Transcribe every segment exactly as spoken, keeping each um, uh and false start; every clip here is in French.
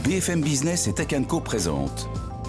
B F M Business et Tech and Co présente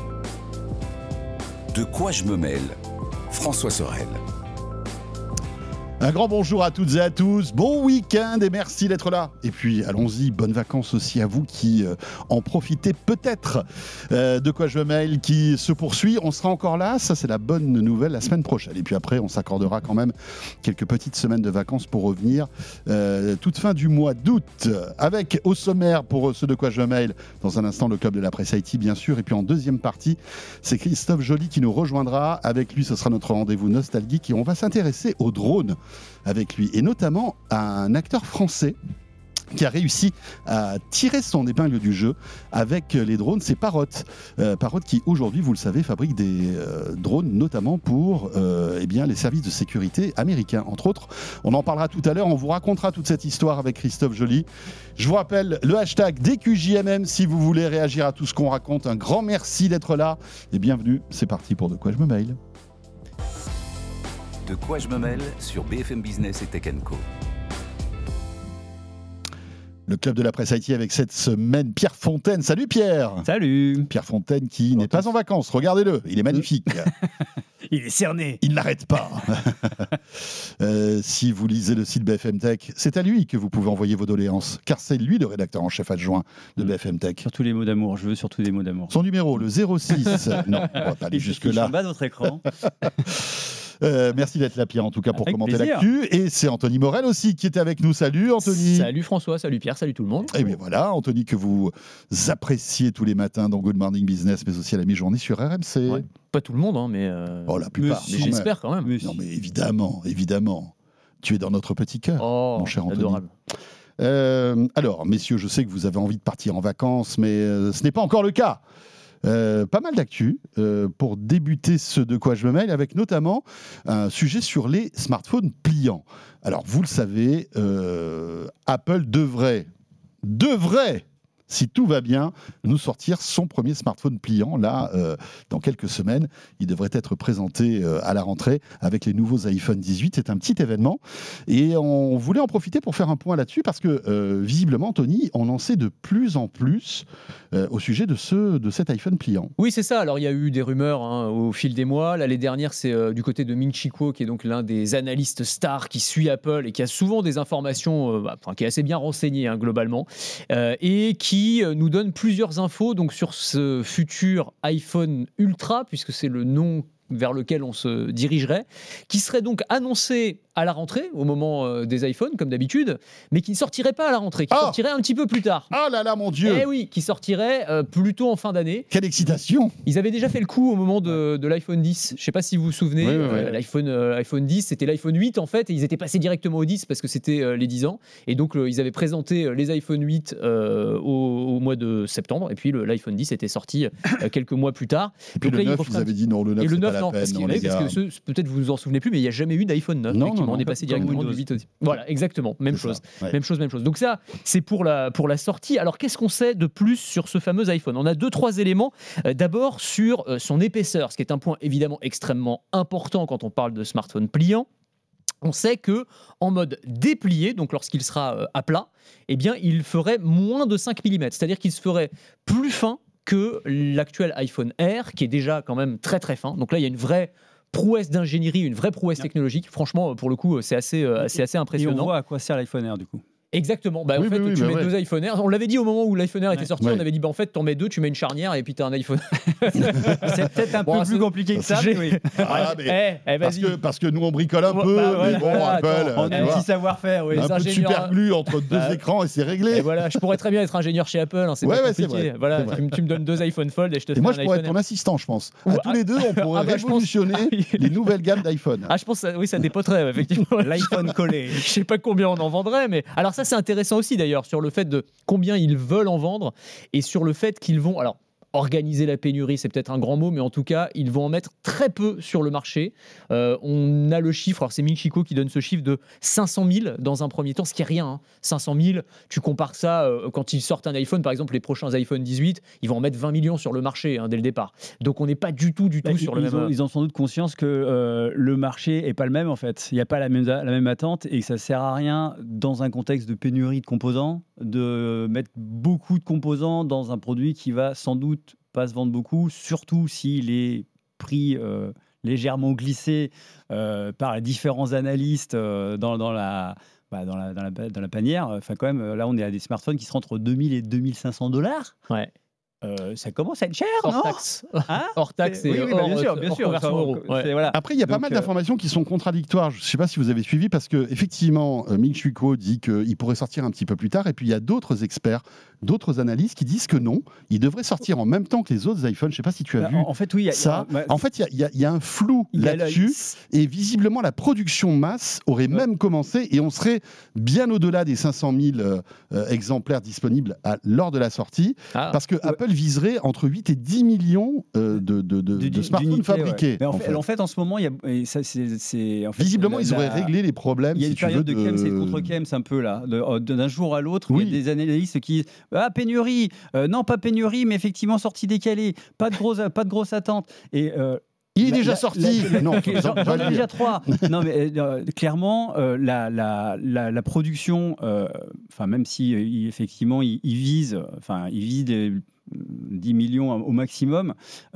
De quoi je me mêle ? François Sorel. Un grand bonjour à toutes et à tous, bon week-end et merci d'être là. Et puis allons-y, bonnes vacances aussi à vous qui euh, en profitez peut-être. Euh, de quoi je me mêle qui se poursuit, on sera encore là, ça c'est la bonne nouvelle la semaine prochaine. Et puis après on s'accordera quand même quelques petites semaines de vacances pour revenir euh, toute fin du mois d'août. Avec au sommaire pour ce de quoi je me mêle, dans un instant le club de la presse I T bien sûr. Et puis en deuxième partie, c'est Christophe Joly qui nous rejoindra. Avec lui ce sera notre rendez-vous nostalgique et on va s'intéresser aux drones avec lui, et notamment à un acteur français qui a réussi à tirer son épingle du jeu avec les drones, c'est Parrot. Euh, Parrot qui aujourd'hui, vous le savez, fabrique des euh, drones notamment pour euh, eh bien, les services de sécurité américains, entre autres. On en parlera tout à l'heure, on vous racontera toute cette histoire avec Christophe Joly. Je vous rappelle le hashtag D Q J M M si vous voulez réagir à tout ce qu'on raconte. Un grand merci d'être là et bienvenue, c'est parti pour De quoi je me mêle. De quoi je me mêle sur B F M Business et Tech and Co. Le club de la presse I T avec cette semaine Pierre Fontaine. Salut Pierre. Salut. Pierre Fontaine qui n'est pas en vacances, regardez-le, il est magnifique. Il est cerné. Il n'arrête pas. euh, si vous lisez le site B F M Tech, c'est à lui que vous pouvez envoyer vos doléances, car c'est lui le rédacteur en chef adjoint de B F M Tech. Surtout les mots d'amour, je veux surtout des mots d'amour. Son numéro, le zéro six. Non, on va pas aller jusque-là. En bas de votre écran. Euh, merci d'être là Pierre en tout cas pour avec commenter plaisir. l'actu, et c'est Anthony Morel aussi qui était avec nous. Salut Anthony. Salut François, salut Pierre, salut tout le monde. Et bien voilà Anthony que vous appréciez tous les matins dans Good Morning Business mais aussi à la mi-journée sur R M C. Ouais, pas tout le monde hein, mais, euh, Oh la plupart. mais j'espère quand même. Non mais évidemment, évidemment. Tu es dans notre petit cœur, Oh, mon cher Anthony. adorable. Euh, alors messieurs, je sais que vous avez envie de partir en vacances mais euh, ce n'est pas encore le cas. Euh, pas mal d'actu euh, pour débuter ce de quoi je me mêle, avec notamment un sujet sur les smartphones pliants. Alors vous le savez, euh, Apple devrait, devrait, si tout va bien, nous sortir son premier smartphone pliant. Là, euh, dans quelques semaines, il devrait être présenté euh, à la rentrée avec les nouveaux iPhone dix-huit. C'est un petit événement et on voulait en profiter pour faire un point là-dessus parce que euh, visiblement, Anthony, on en sait de plus en plus euh, au sujet de, ce, de cet iPhone pliant. Oui, c'est ça. Alors, il y a eu des rumeurs hein, au fil des mois. L'année dernière, c'est euh, du côté de Ming Chi Kuo, qui est donc l'un des analystes stars qui suit Apple et qui a souvent des informations, euh, bah, enfin, qui est assez bien renseigné hein, globalement, euh, et qui nous donne plusieurs infos donc, sur ce futur iPhone Ultra, puisque c'est le nom vers lequel on se dirigerait, qui serait donc annoncé à la rentrée, au moment euh, des iPhones, comme d'habitude, mais qui ne sortirait pas à la rentrée, qui Ah sortirait un petit peu plus tard. Ah là là, mon Dieu. Eh oui, qui sortirait euh, plutôt en fin d'année. Quelle excitation. Ils avaient déjà fait le coup au moment de, de l'iPhone dix. Je ne sais pas si vous vous souvenez. Oui, oui, oui. Euh, L'iPhone, euh, iPhone dix, c'était l'iPhone huit en fait, et ils étaient passés directement au dix parce que c'était euh, les dix ans. Et donc, euh, ils avaient présenté euh, les iPhone huit euh, au, au mois de septembre, et puis le, l'iPhone dix était sorti euh, quelques mois plus tard. Et puis donc, le là, neuf, referaient vous un avez petit- dit non, le neuf, Et le c'est neuf, pas la non, peine, parce, non, que, les parce gars. que ce- peut-être vous vous en souvenez plus, mais il n'y a jamais eu d'iPhone neuf. Non, effectivement, non, on non, est passé comme directement Windows. du huit au dix. Voilà, exactement, même C'est chose. ça, ouais. Même chose, même chose. Donc ça, c'est pour la, pour la sortie. Alors, qu'est-ce qu'on sait de plus sur ce fameux iPhone ? On a deux, trois éléments. Euh, d'abord, sur euh, son épaisseur, ce qui est un point évidemment extrêmement important quand on parle de smartphone pliant. On sait que en mode déplié, donc lorsqu'il sera euh, à plat, eh bien, il ferait moins de cinq millimètres. C'est-à-dire qu'il se ferait plus fin que l'actuel iPhone Air, qui est déjà quand même très très fin. Donc là, il y a une vraie prouesse d'ingénierie, une vraie prouesse technologique. Franchement, pour le coup, c'est assez, euh, c'est assez Et on impressionnant. voit à quoi sert l'iPhone Air du coup. Exactement. Bah, Oui, en fait, oui, oui, tu bah mets ouais. deux iPhone Air. On l'avait dit au moment où l'iPhone Air était Ouais. sorti. Ouais. On avait dit, bah, en fait, t'en mets deux, tu mets une charnière et puis t'as un iPhone. C'est peut-être un Bon, peu c'est- plus compliqué que ça. J'ai- mais oui. Ah, mais Eh, eh, parce, vas-y. que, parce que nous on bricole un Ouais, peu, bah, mais voilà, bon, voilà, Apple, attends, euh, On tu a un vois, petit savoir-faire, oui. un les peu de ingénieurs- super glue entre deux Bah, écrans et c'est Et réglé. voilà, je pourrais très bien être ingénieur chez Apple, hein, c'est Ouais, pas ouais, c'est compliqué. vrai, Voilà, c'est vrai. tu, me- tu me donnes deux iPhone Fold et je te Et fais moi un je pourrais iPhone être ton Air. assistant, je pense. Ou- À tous les deux, on pourrait ah bah, je pense- révolutionner ah oui. les nouvelles gammes d'iPhone. Ah, je pense, que ça- oui, ça dépoterait, effectivement. L'iPhone collé. Je sais pas combien on en vendrait, mais alors ça c'est intéressant aussi d'ailleurs sur le fait de combien ils veulent en vendre et sur le fait qu'ils vont alors organiser la pénurie, c'est peut-être un grand mot, mais en tout cas, ils vont en mettre très peu sur le marché. Euh, on a le chiffre, alors c'est Michiko qui donne ce chiffre de cinq cent mille dans un premier temps, ce qui est rien. Hein. cinq cent mille, tu compares ça euh, quand ils sortent un iPhone, par exemple les prochains iPhone dix-huit, ils vont en mettre vingt millions sur le marché hein, dès le départ. Donc on n'est pas du tout, du tout Bah, sur ils, le même... ont, ils ont sans doute conscience que euh, le marché n'est pas le même en fait. Il n'y a pas la même, la même attente et que ça ne sert à rien dans un contexte de pénurie de composants de mettre beaucoup de composants dans un produit qui va sans doute pas se vendre beaucoup, surtout si les prix euh, légèrement glissés euh, par les différents analystes euh, dans, dans la... Bah dans, la, dans, la, dans la panière, enfin quand même, là on est à des smartphones qui se rentrent entre deux mille et deux mille cinq cents dollars. Ouais. Euh, ça commence à être cher, hors non taxe. Hein hors taxe et oui, oui, hors, bah, bien sûr, bien hors sûr. conversion Enfin, euro. Ouais. c'est- voilà. Après, il y a pas Donc, mal euh, d'informations qui sont contradictoires. Je ne sais pas si vous avez suivi, parce que effectivement, euh, Michiko dit qu'il pourrait sortir un petit peu plus tard, et puis il y a d'autres experts, d'autres analystes qui disent que non, il devrait sortir en même temps que les autres iPhones. Je ne sais pas si tu as bah, vu en, en fait, oui. il y a- ça. il y a- bah, En fait, il y a- il y, a- il y a un flou il y a le- là-dessus, et visiblement, la production masse aurait Ouais. même commencé, et on serait bien au-delà des cinq cent mille euh, euh, exemplaires disponibles à- lors de la sortie, Ah. parce que Apple viserait entre huit et dix millions euh, de, de, de, du- de smartphones d'unités, ouais. fabriqués. Mais en, en fait, fait. en fait, en ce moment, il y a, et ça, c'est, c'est- en fait, Visiblement, la- ils auraient la- réglé les problèmes. Il y a si une tu période veux, de Kems et de contre-Kems un peu là, de- de- d'un jour à l'autre. Oui. Il y a des analystes qui disent ah pénurie, euh, non pas pénurie, mais effectivement sortie décalée, pas de grosse, pas de grosse attente. Et euh, Il est la- déjà la- sorti. la- Non, Ok, j'en- j'en j'en j'en ai ai déjà trois. Non, mais euh, clairement, euh, la, la, la, la production, euh, enfin même si euh, il- effectivement il, il vise, enfin il vise des dix millions au maximum,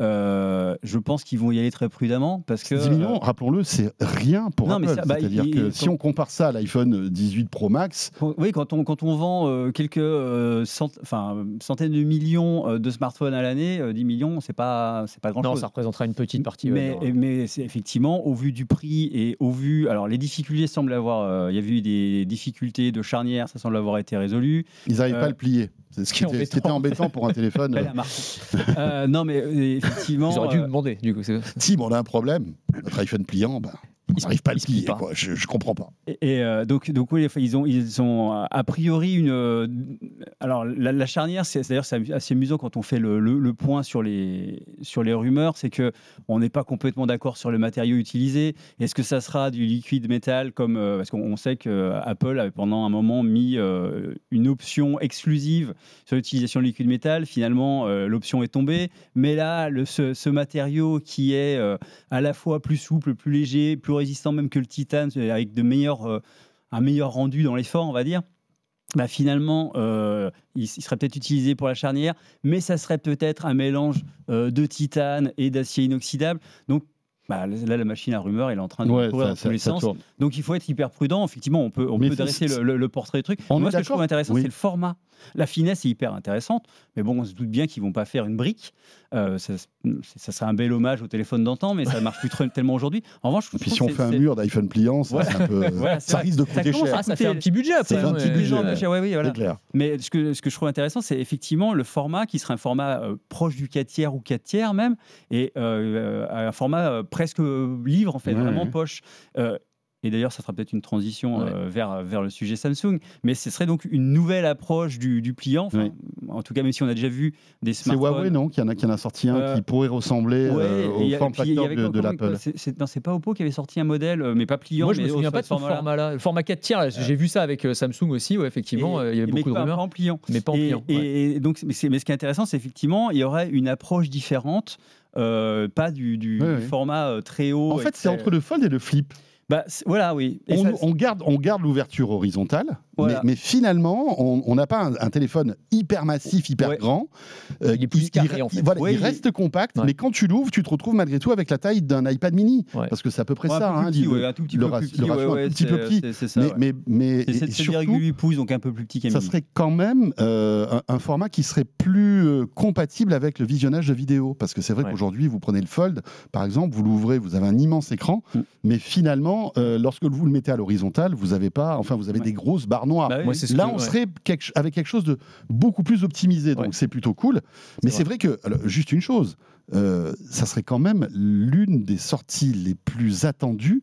euh, je pense qu'ils vont y aller très prudemment parce que dix millions, euh, rappelons-le, c'est rien pour non, mais Apple. ça- bah, C'est-à-dire il- que il- si on compare ça à l'iPhone dix-huit Pro Max, oui, quand on, quand on vend euh, quelques euh, cent, enfin, centaines de millions euh, de smartphones à l'année, euh, dix millions, c'est pas, c'est pas grand-chose. Non, ça représentera une petite partie. ouais, Mais, non. mais c'est effectivement, au vu du prix et au vu. Alors, les difficultés semblent avoir. euh, Il y a eu des difficultés de charnière, ça semble avoir été résolu. ils n'arrivent Euh, pas à le plier. C'est ce qui, c'est était, ce qui était embêtant pour un téléphone. Belle marque. Euh, non, mais euh, effectivement. Ils auraient dû euh, me demander, du coup. c'est- Si, mais on a un problème. Notre iPhone pliant, bah, on n'arrive pas à il le se plie plier. pas. Quoi. Je ne comprends pas. Et, et, euh, donc, donc oui, enfin, ils ont, ils ont euh, a priori une. euh, alors, la, la charnière, c'est d'ailleurs c'est assez amusant quand on fait le, le- le point sur les sur les rumeurs, c'est que on n'est pas complètement d'accord sur le matériau utilisé. Est-ce que ça sera du liquide métal comme euh, parce qu'on on sait que Apple avait pendant un moment mis euh, une option exclusive sur l'utilisation de liquide métal. Finalement, euh, l'option est tombée. Mais là, le, ce, ce matériau qui est euh, à la fois plus souple, plus léger, plus résistant même que le titane, avec de meilleurs, euh, un meilleur rendu dans l'effort, on va dire. Bah finalement, euh, il, il serait peut-être utilisé pour la charnière, mais ça serait peut-être un mélange euh, de titane et d'acier inoxydable. Donc bah, là, la machine à rumeurs, elle est en train de Ouais, courir ça- dans tous ça- les ça sens. tourne. Donc il faut être hyper prudent. Effectivement, on peut, on Mais peut c'est- dresser le, le- le portrait du truc. On Moi, est ce que je trouve d'accord. intéressant, Oui. c'est le format. La finesse est hyper intéressante, mais bon, on se doute bien qu'ils vont pas faire une brique. Euh, ça, ça serait un bel hommage au téléphone d'antan, mais ça marche plus trop- tellement aujourd'hui. En revanche, je Et puis trouve si on que fait un c'est- mur d'iPhone pliant, ça, Ouais. c'est un peu- Voilà, c'est ça vrai. risque de Ça coûter commence cher. à Ah, ça fait un petit budget après. Ça fait un hein, petit mais- budget, Non, mais ouais. je- ouais, oui, voilà. C'est clair. Mais ce que, ce que je trouve intéressant, c'est effectivement le format qui serait un format euh, proche du quatre tiers ou quatre tiers même, et euh, euh, un format euh, presque livre, en fait, Ouais, vraiment ouais. poche. Euh, et d'ailleurs, ça sera peut-être une transition Ouais. euh, vers, vers le sujet Samsung, mais ce serait donc une nouvelle approche du, du pliant. Enfin, Ouais. En tout cas, même si on a déjà vu des C'est smartphones. Huawei, non, qui en a, qui en a sorti un Euh, qui pourrait ressembler Ouais, euh, et au il y a- form puis il y factor avait de, de encore une- l'Apple. c'est- c'est- non, c'est pas Oppo qui avait sorti un modèle, euh, mais pas pliant. Moi, je me mais souviens au- pas de ce format-là. format-là. Le format quatre tiers, là, j'ai vu ça avec euh, Samsung aussi, ouais, effectivement. Et- euh, il y avait mais beaucoup de pas- rumeurs, pas en pliant. mais pas en Et, pliant. ouais. et- et donc, mais, c'est- mais ce qui est intéressant, c'est effectivement, il y aurait une approche différente, euh, pas du, du- Ouais, du ouais. format euh, très haut. En et fait, c'est très- entre le fold et le flip. Bah, c'est- voilà, oui. Et On, ça, on garde, on garde l'ouverture horizontale, Voilà. mais, mais finalement, on on n'a pas un, un téléphone hyper massif, hyper Ouais. grand. Euh, Il est plus carré, en fait. Voilà, Ouais, il il- reste compact, Ouais. mais quand tu l'ouvres, tu te retrouves malgré tout avec la taille d'un iPad mini. Ouais. Parce que c'est à peu près ouais, ça. un peu plus hein, petit, dit ouais, le- un tout petit le peu ratio- plus petit. le ratio ouais, un ouais, tout petit peu c'est- petit. c'est- C'est ça. mais, ouais. mais, mais C'est et- sept et surtout, virgule huit pouces, donc un peu plus petit qu'un ça mini. serait quand même euh, un, un format qui serait plus euh, compatible avec le visionnage de vidéos. Parce que c'est vrai Ouais. qu'aujourd'hui, vous prenez le Fold, par exemple, vous l'ouvrez, vous avez un immense écran, Mm. mais finalement, euh, lorsque vous le mettez à l'horizontale, vous avez pas, enfin, vous avez Ouais. des grosses barres noires. Bah oui, Moi, c'est ce Là, que- on ouais. serait quelque, ch- avec quelque chose de beaucoup plus optimisé, donc Ouais. c'est plutôt cool. Mais C'est c'est vrai que, alors, juste une chose, euh, ça serait quand même l'une des sorties les plus attendues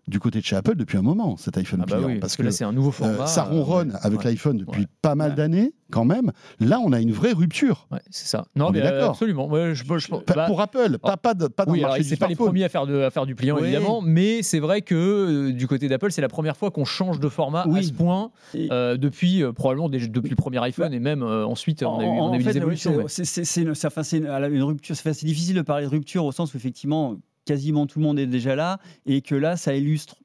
du côté de chez Apple depuis un moment, cet iPhone Ah bah pliant. oui, parce que là, c'est un nouveau format. Euh, ça ronronne euh, avec ouais. l'iPhone depuis Ouais. pas mal Ouais. d'années, quand même. Là, on a une vraie rupture. Ouais, c'est ça. Non, On mais est d'accord. euh, absolument. Ouais, je, je, je- Pas- bah, pour Apple, pas, pas, de, pas dans oui, le alors marché c'est du pas les smartphone. premiers à faire, de, à faire du pliant, Oui. évidemment, mais c'est vrai que euh, du côté d'Apple, c'est la première fois qu'on change de format à Oui. ce point Et- euh, depuis euh, probablement des- depuis le premier iPhone et même euh, ensuite on a eu, on a En eu fait, des évolutions. ouais, mais- c'est- c'est c'est une, c'est- enfin, c'est une, à la- une rupture. C'est c'est difficile de parler de rupture au sens où effectivement quasiment tout le monde est déjà là et que là, ça illustre,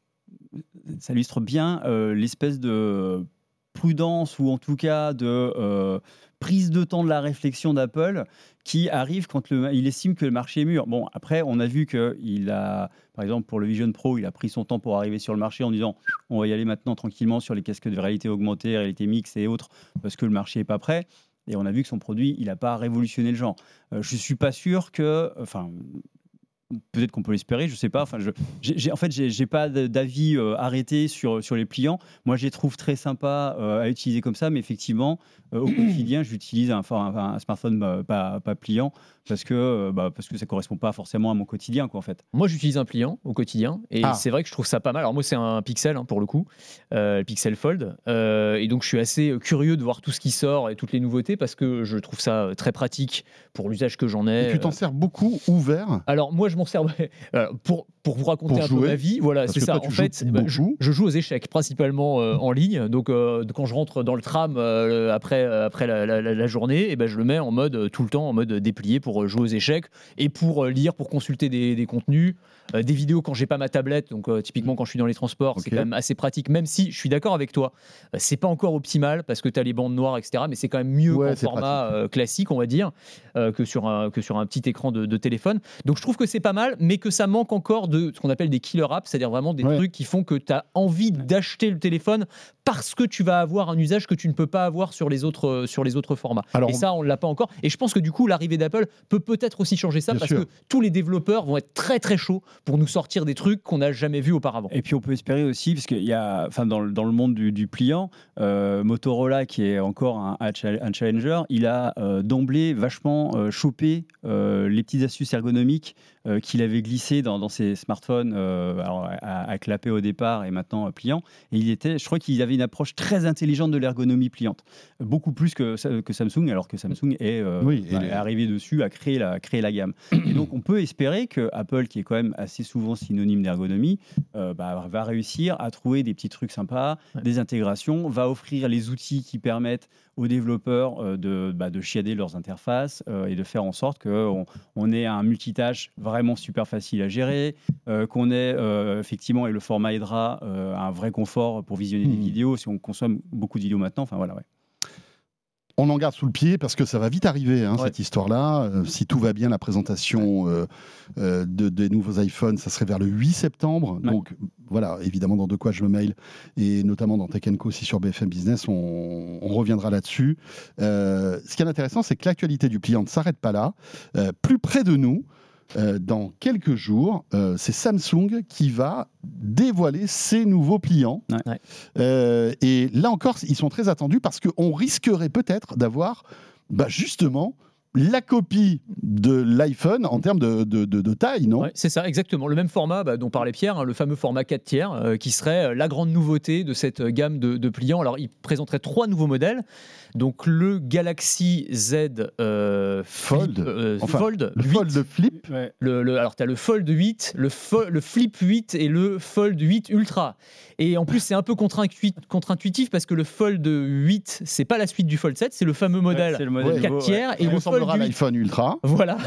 ça illustre bien euh, l'espèce de prudence ou en tout cas de euh, prise de temps de la réflexion d'Apple qui arrive quand le, il estime que le marché est mûr. Bon, après, on a vu qu'il a, par exemple, pour le Vision Pro, il a pris son temps pour arriver sur le marché en disant on va y aller maintenant tranquillement sur les casques de réalité augmentée, réalité mixte et autres, parce que le marché n'est pas prêt. Et on a vu que son produit, il n'a pas révolutionné le genre. Euh, je ne suis pas sûr que... Enfin, peut-être qu'on peut l'espérer, je ne sais pas. Enfin, je, j'ai, j'ai- en fait, je n'ai pas d'avis euh, arrêté sur, sur les pliants. Moi, je les trouve très sympas euh, à utiliser comme ça, mais effectivement, euh, au quotidien, j'utilise un, un, un smartphone euh, pas, pas pliant parce que, euh, bah, parce que ça ne correspond pas forcément à mon quotidien, quoi, en fait. Moi, j'utilise un pliant au quotidien et Ah. c'est vrai que je trouve ça pas mal. Alors moi, c'est un Pixel hein, pour le coup, euh, le Pixel Fold, euh, et donc je suis assez curieux de voir tout ce qui sort et toutes les nouveautés parce que je trouve ça euh, très pratique pour l'usage que j'en ai. Et tu t'en sers beaucoup ouvert. Alors moi, je m'en sers ouais, alors, pour pour vous raconter Pour un jouer, peu ma vie. Voilà, parce c'est que ça. toi, tu En fait, joues bah, je, beaucoup. je joue aux échecs principalement euh, en ligne. Donc euh, quand je rentre dans le tram euh, après après la, la- la- la journée, et ben je le mets en mode euh, tout le temps en mode déplié pour euh, jouer aux échecs et pour euh, lire, pour consulter des, des contenus, euh, des vidéos quand j'ai pas ma tablette. Donc euh, typiquement quand je suis dans les transports, Ok. c'est quand même assez pratique. Même si je suis d'accord avec toi, euh, c'est pas encore optimal parce que tu as les bandes noires, et cetera. Mais c'est quand même mieux Ouais, qu'en c'est format euh, classique, on va dire, euh, que sur un que sur un petit écran de, de téléphone. Donc je trouve que c'est pas mal, mais que ça manque encore de ce qu'on appelle des killer apps, c'est-à-dire vraiment des Ouais. trucs qui font que tu as envie d'acheter le téléphone parce que tu vas avoir un usage que tu ne peux pas avoir sur les autres, euh, sur les autres formats. Alors, et ça, on ne l'a pas encore. Et je pense que du coup, l'arrivée d'Apple peut peut-être aussi changer ça Bien parce sûr. que tous les développeurs vont être très très chauds pour nous sortir des trucs qu'on n'a jamais vus auparavant. Et puis on peut espérer aussi, parce qu'il y a, enfin dans, le- dans le monde du, du pliant, euh, Motorola qui est encore un, un cha- un challenger, il a euh, d'emblée vachement euh, chopé euh, les petites astuces ergonomiques euh, qu'il avait glissées dans, dans ses smartphones, euh, alors, à, à clapper au départ et maintenant euh, pliant. Et il était, je crois qu'il avait une approche très intelligente de l'ergonomie pliante, beaucoup plus que, que Samsung, alors que Samsung est, euh, Oui, et bah, les- est arrivé dessus à créer la, créer la gamme. Et donc on peut espérer que Apple, qui est quand même assez souvent synonyme d'ergonomie, euh, bah, va réussir à trouver des petits trucs sympas, Ouais. des intégrations, va offrir les outils qui permettent aux développeurs euh, de, bah, de chiader leurs interfaces euh, et de faire en sorte qu'on on ait un multitâche vraiment super facile à gérer, euh, qu'on ait euh, effectivement, et le format aidera, euh, un vrai confort pour visionner des Mhm. vidéos, si on consomme beaucoup de vidéos maintenant. Enfin voilà, ouais. On en garde sous le pied parce que ça va vite arriver, hein, Ouais. cette histoire-là. Euh, si tout va bien, la présentation euh, euh, de, des nouveaux iPhones, ça serait vers le huit septembre. Ouais. Donc voilà, évidemment, dans De quoi je me mail, et notamment dans Tech and Co aussi sur B F M Business, on, on reviendra là-dessus. Euh, ce qui est intéressant, c'est que l'actualité du pliant ne s'arrête pas là. Euh, plus près de nous, euh, dans quelques jours, euh, c'est Samsung qui va dévoiler ses nouveaux pliants. Ouais. Ouais. Euh, et là encore, ils sont très attendus parce qu'on risquerait peut-être d'avoir bah, justement la copie de l'iPhone en termes de, de- de- de taille, non? Ouais, c'est ça, exactement. Le même format bah, dont parlait Pierre, hein, le fameux format quatre tiers, euh, qui serait euh, la grande nouveauté de cette euh, gamme de, de pliants. Alors, il présenterait trois nouveaux modèles. Donc, le Galaxy Z euh, Fold. Flip, euh, Enfin, Fold Le huit. Fold Flip. Le, le- alors, tu as le Fold huit, le, fo- le Flip huit et le Fold huit Ultra. Et en plus, c'est un peu contre-intuit- contre-intuitif parce que le Fold huit, c'est pas la suite du Fold sept, c'est le fameux modèle c'est le modèle Ouais. quatre nouveau, ouais. tiers. Et Il le ressemblera à Fold huit, l'iPhone Ultra. voilà.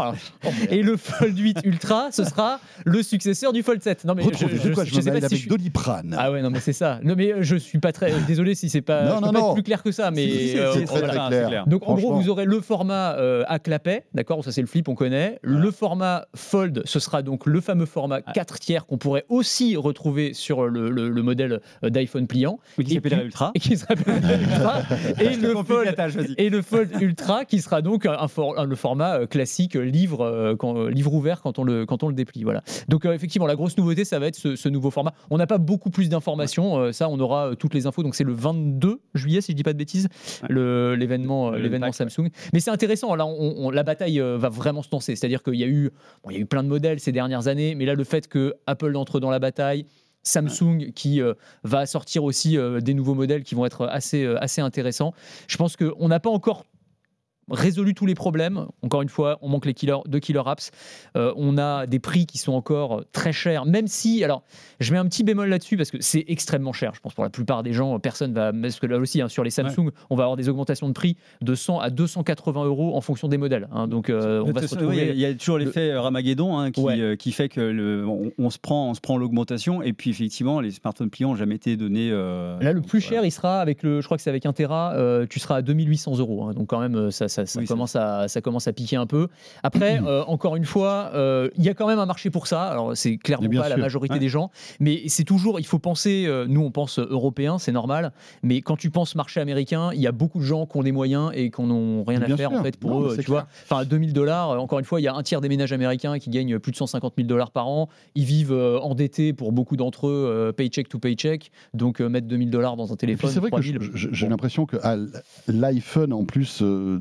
Et le Fold huit Ultra, ce sera le successeur du Fold sept. Non, mais Retrouvez je, De quoi je, je je me sais mail pas si avec je suis- Doliprane. Ah ouais, non, mais c'est ça. Non, mais je suis pas très. Désolé si c'est pas. Non, je peux non, pas non. être plus clair que ça, mais. Si, si, si, euh, c'est très, voilà. très c'est clair. clair. Donc en gros, Franchement. vous aurez le format euh, à clapet, d'accord, ça c'est le flip, on connaît. Le format fold, ce sera donc le fameux format quatre tiers qu'on pourrait aussi retrouver sur le, le- le modèle euh, d'iPhone pliant. Oui, qui Et s'appellera puis- Ultra. Et qui s'appelle Ultra. Et le Complique fold la tâche, vas-y. et le Fold Ultra qui sera donc donc un for- un- le format euh, classique euh, livre, euh, quand, euh, livre ouvert quand on le, quand on le déplie. Voilà. Donc euh, effectivement, la grosse nouveauté, ça va être ce, ce nouveau format. On n'a pas beaucoup plus d'informations, euh, ça on aura euh, toutes les infos, donc c'est le vingt-deux juillet si je dis pas de bêtises, Ouais. le, l'événement, euh, Le l'événement pack, Samsung. Mais c'est intéressant, là on, on- la bataille euh, va vraiment se lancer, c'est-à-dire qu'il y a eu, bon, il y a eu plein de modèles ces dernières années, mais là le fait que Apple entre dans la bataille, Samsung qui euh, va sortir aussi euh, des nouveaux modèles qui vont être assez, euh, assez intéressants. Je pense qu'on n'a pas encore résolu tous les problèmes. Encore une fois, on manque les killer, de killer apps. Euh, on a des prix qui sont encore très chers, même si, alors, je mets un petit bémol là-dessus parce que c'est extrêmement cher. Je pense pour la plupart des gens, personne va, parce que là aussi, hein, sur les Samsung, ouais. on va avoir des augmentations de prix de cent à deux cent quatre-vingts euros en fonction des modèles. Hein. Donc, euh, on va se retrouver. Oui, il y a toujours l'effet le... Ramageddon hein, qui, ouais. euh, qui fait que le, on, on se prend, on se prend l'augmentation et puis effectivement, les smartphones pliants n'ont jamais été donnés. Euh, là, le plus cher, voilà. il sera avec le, je crois que c'est avec un Tera, euh, tu seras à deux mille huit cents euros. Hein. Donc quand même, ça, ça, ça oui, commence à, ça commence à piquer un peu. Après, euh, encore une fois, il euh, y a quand même un marché pour ça. Alors c'est clairement pas sûr. la majorité ouais. des gens, mais c'est toujours, il faut penser. Euh, nous, on pense européen, c'est normal. Mais quand tu penses marché américain, il y a beaucoup de gens qui ont les moyens et qui n'ont rien bien à faire sûr. en fait pour non, eux. Tu clair. vois, enfin deux mille dollars. Encore une fois, il y a un tiers des ménages américains qui gagnent plus de cent cinquante mille dollars par an. Ils vivent euh, endettés pour beaucoup d'entre eux, euh, paycheck to paycheck. Donc euh, mettre deux mille dollars dans un téléphone. C'est vrai que je, je, j'ai bon. l'impression que ah, l'iPhone en plus. Euh,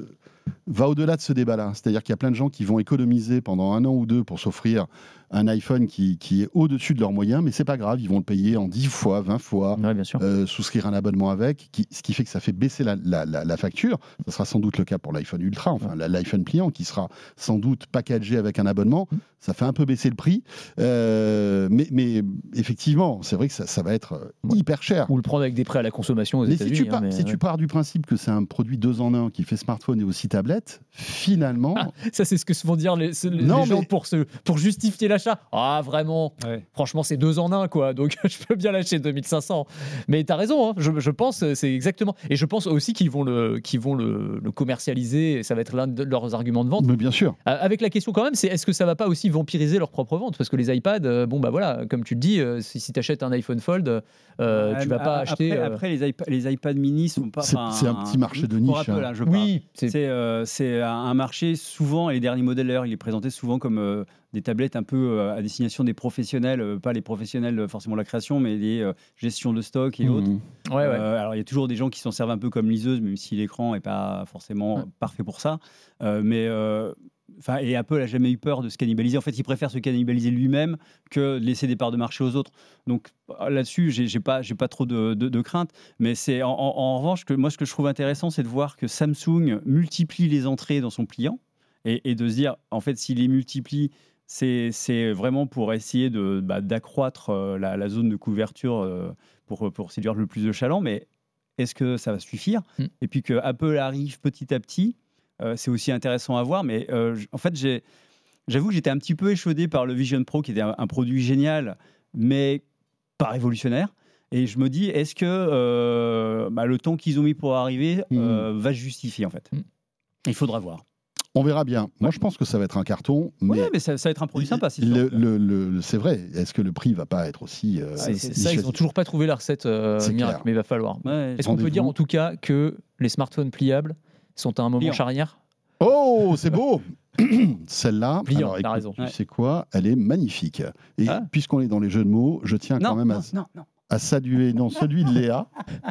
va au-delà de ce débat-là. C'est-à-dire qu'il y a plein de gens qui vont économiser pendant un an ou deux pour s'offrir un iPhone qui, qui est au-dessus de leurs moyens, mais c'est pas grave, ils vont le payer en dix fois, vingt fois, ouais, bien sûr. Euh, souscrire un abonnement avec, qui, ce qui fait que ça fait baisser la, la, la, la facture. Ça sera sans doute le cas pour l'iPhone Ultra, enfin ouais. l'iPhone pliant, qui sera sans doute packagé avec un abonnement. Mmh. Ça fait un peu baisser le prix, euh, mais, mais effectivement, c'est vrai que ça, ça va être ouais. hyper cher. Ou le prendre avec des prêts à la consommation aux mais États-Unis. Si, tu, hein, pars, mais si ouais. tu pars du principe que c'est un produit deux en un qui fait smartphone et aussi tablette, finalement... Ah, ça, c'est ce que se font dire les, les, non, les gens mais... pour, se, pour justifier l'achat. Ah, vraiment ouais. Franchement, c'est deux en un, quoi. Donc, je peux bien lâcher deux mille cinq cents. Mais tu as raison, hein. je, je pense, c'est exactement... Et je pense aussi qu'ils vont le, qu'ils vont le, le commercialiser. Ça va être l'un de leurs arguments de vente. Mais bien sûr. Euh, avec la question quand même, c'est est-ce que ça va pas aussi vampiriser leur propre vente? Parce que les iPads, euh, bon, bah voilà, comme tu le dis, euh, si, si tu achètes un iPhone Fold, euh, euh, tu vas pas après, acheter... Euh... Après, les, iPad, les iPads mini sont pas... C'est, c'est un petit marché de niche. Apple, hein, je oui. C'est, c'est, euh, c'est un marché, souvent, et les derniers modèles, d'ailleurs, il est présenté souvent comme euh, des tablettes un peu euh, à destination des professionnels, euh, pas les professionnels euh, forcément la création, mais les euh, gestions de stock et mmh. autres. Ouais, ouais. Euh, alors, il y a toujours des gens qui s'en servent un peu comme liseuse, même si l'écran n'est pas forcément ouais. parfait pour ça. Euh, mais... Euh, Enfin, et Apple n'a jamais eu peur de se cannibaliser. En fait, il préfère se cannibaliser lui-même que de laisser des parts de marché aux autres. Donc là-dessus, j'ai, j'ai pas, j'ai pas trop de, de, de crainte. Mais c'est en, en, en revanche que moi, ce que je trouve intéressant, c'est de voir que Samsung multiplie les entrées dans son pliant et, et de se dire, en fait, s'il les multiplie, c'est, c'est vraiment pour essayer de, bah, d'accroître euh, la, la zone de couverture euh, pour, pour séduire le plus de chalands. Mais est-ce que ça va suffire ? mmh. Et puis que Apple arrive petit à petit. Euh, c'est aussi intéressant à voir, mais euh, en fait, j'ai, j'avoue que j'étais un petit peu échaudé par le Vision Pro, qui était un, un produit génial, mais pas révolutionnaire. Et je me dis, est-ce que euh, bah, le temps qu'ils ont mis pour arriver euh, mmh. va justifier, en fait ? mmh. Il faudra voir. On verra bien. Moi, je pense que ça va être un carton. Mais, ouais, mais ça, ça va être un produit sympa. C'est, le, le, le, c'est vrai. Est-ce que le prix ne va pas être aussi... Euh, c'est, c'est ça, ils n'ont toujours pas trouvé la recette euh, miracle, clair. Mais il va falloir. Ouais, Est-ce qu'on peut dire, en tout cas, que les smartphones pliables sont à un moment Pliant. charnière. Oh, c'est beau. Celle-là, Pliant, alors, écoute, raison. tu ouais. sais quoi, elle est magnifique. Et ah. puisqu'on est dans les jeux de mots, je tiens non, quand même non, à, non, non. à saluer non, celui de Léa.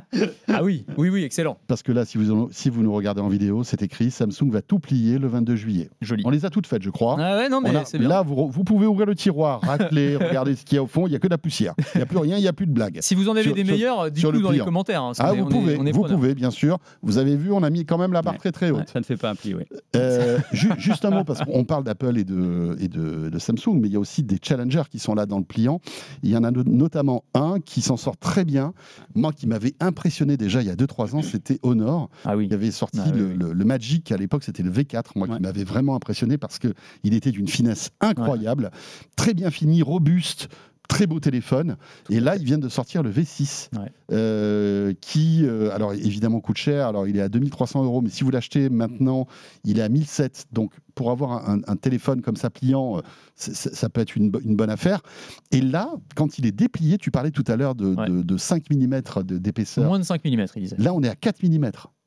Ah oui, oui, oui, excellent. Parce que là, si vous, si vous nous regardez en vidéo, c'est écrit Samsung va tout plier le vingt-deux juillet. Joli. On les a toutes faites, je crois. Ah ouais, non, mais a, c'est bien. Là, vous, vous pouvez ouvrir le tiroir, racler, regarder ce qu'il y a au fond. Il n'y a que de la poussière. Il n'y a plus rien, il n'y a plus de blagues. Si vous en avez sur, des meilleurs, dites-nous dans les commentaires. Hein, ah, est, vous pouvez, est, on est vous preneur. pouvez, bien sûr. Vous avez vu, on a mis quand même la barre ouais. très très haute. Ouais, ça ne fait pas un pli, oui. Euh, ju- juste un mot, parce qu'on parle d'Apple et, de, et de, de Samsung, mais il y a aussi des challengers qui sont là dans le pliant. Il y en a no- notamment un qui s'en sort très bien. Moi, qui m'avait impressionné déjà il y a deux trois ans, c'était Honor. Ah oui. Il avait sorti ah, le, oui. le, le Magic, à l'époque, c'était le V quatre, moi, ouais. qui m'avait vraiment impressionné parce qu'il était d'une finesse incroyable, ouais. très bien fini, robuste. Très beau téléphone. Et là, ils viennent de sortir le V six, ouais. euh, qui, euh, alors évidemment, coûte cher. Alors, il est à deux mille trois cents euros, mais si vous l'achetez maintenant, il est à mille sept cents. Donc, pour avoir un, un téléphone comme ça pliant, c'est, c'est, ça peut être une, une bonne affaire. Et là, quand il est déplié, tu parlais tout à l'heure de, ouais. de, de cinq millimètres de, d'épaisseur. Moins de cinq millimètres, il disait. Là, on est à quatre millimètres.